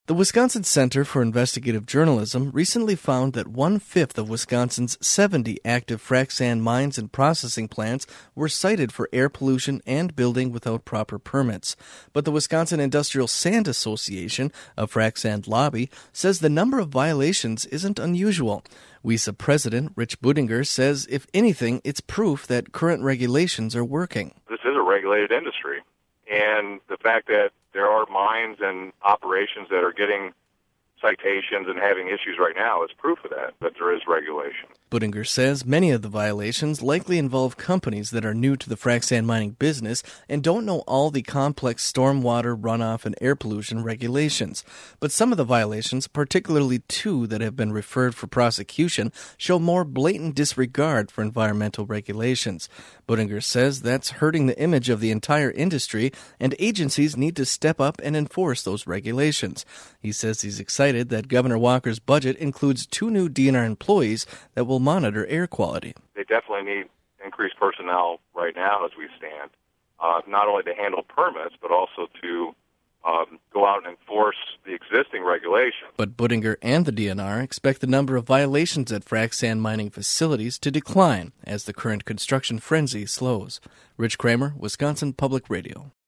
The Wisconsin Center for Investigative Journalism recently found that 1/5 of Wisconsin's 70 active frac sand mines and processing plants were cited for air pollution and building without proper permits. But the Wisconsin Industrial Sand Association, a frac sand lobby, says the number of violations isn't unusual. WISA President Rich Budinger says, if anything, it's proof that current regulations are working. This is a regulated industry, and the fact that there are mines and operations that are getting citations and having issues right now is proof of that there is regulation. Budinger says many of the violations likely involve companies that are new to the frac sand mining business and don't know all the complex stormwater runoff and air pollution regulations. But some of the violations, particularly two that have been referred for prosecution, show more blatant disregard for environmental regulations. Budinger says that's hurting the image of the entire industry, and agencies need to step up and enforce those regulations. He says he's excited that Governor Walker's budget includes 2 new DNR employees that will monitor air quality. They definitely need increased personnel right now as we stand, not only to handle permits, but also to go out and enforce the existing regulations. But Budinger and the DNR expect the number of violations at frac sand mining facilities to decline as the current construction frenzy slows. Rich Kramer, Wisconsin Public Radio.